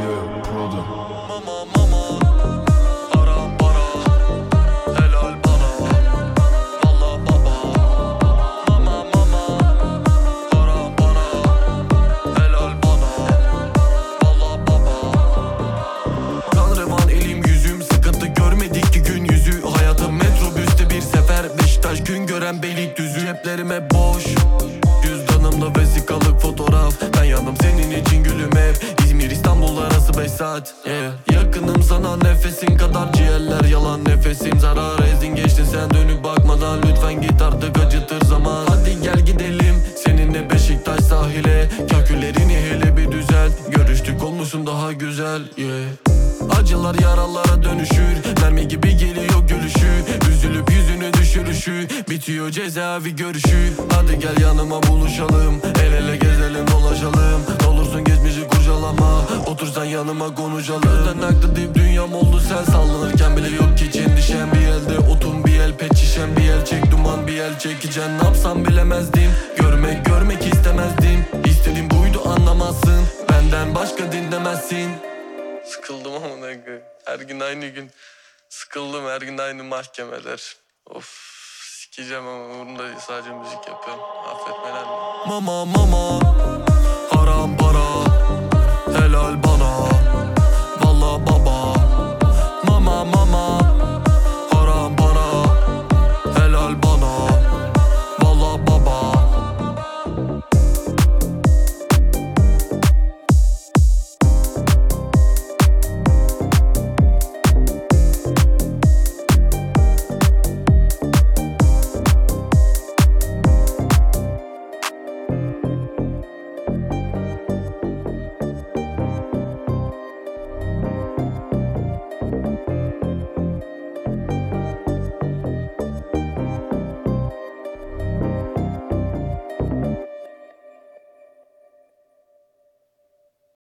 Yeah, Prada. Mama mama, haram para, helal bana. Valla baba, mama mama, haram para, helal bana. Valla baba. Kan revan elim yüzüm, sıkıntı görmedik ki gün yüzü. Hayatım metrobüste bir sefer, Beşiktaş gün gören Beylikdüzü. Ceplerim hep boş, cüzdanımda vesikalık fotoğraf. Ben yandım senin için gülüm hep. İzmir İstanbul arası 5 saat, yeah. Yakınım sana nefesin kadar, ciğerler yalan nefesim. Zarar ezdin geçtin sen dönüp bakmadan, lütfen git artık acıtır zaman. Hadi gel gidelim seninle Beşiktaş sahile. Kaküllerini hele bir düzelt, görüştük olmuşsun daha güzel, yeah. Acılar yaralara dönüşür, mermi gibi geliyor gülüşü. Üzülüp yüzünü düşürüşü, bitiyor cezaevi görüşü. Hadi gel yanıma buluşalım, el ele gezelim dolaşalım. Olursun geçmişi kurcalama, otursan yanıma konuşalım. Gözden aktı dip dünyam oldu sen sallanırken bile yok hiç endişem. Bir elde otun bir el pet şişem, bir el çek duman bir el çekeceksin. Ne yapsam bilemezdim, görmek istemezdim. İstediğim buydu anlamazsın, benden başka dinlemezsin. Sıkıldım ama ne gün. Her gün aynı gün. Sıkıldım, her gün aynı mahkemeler. Of, sikeceğim ama umurumda değil, sadece müzik yapıyorum. Affetmeler mi? Mama mama, haram para,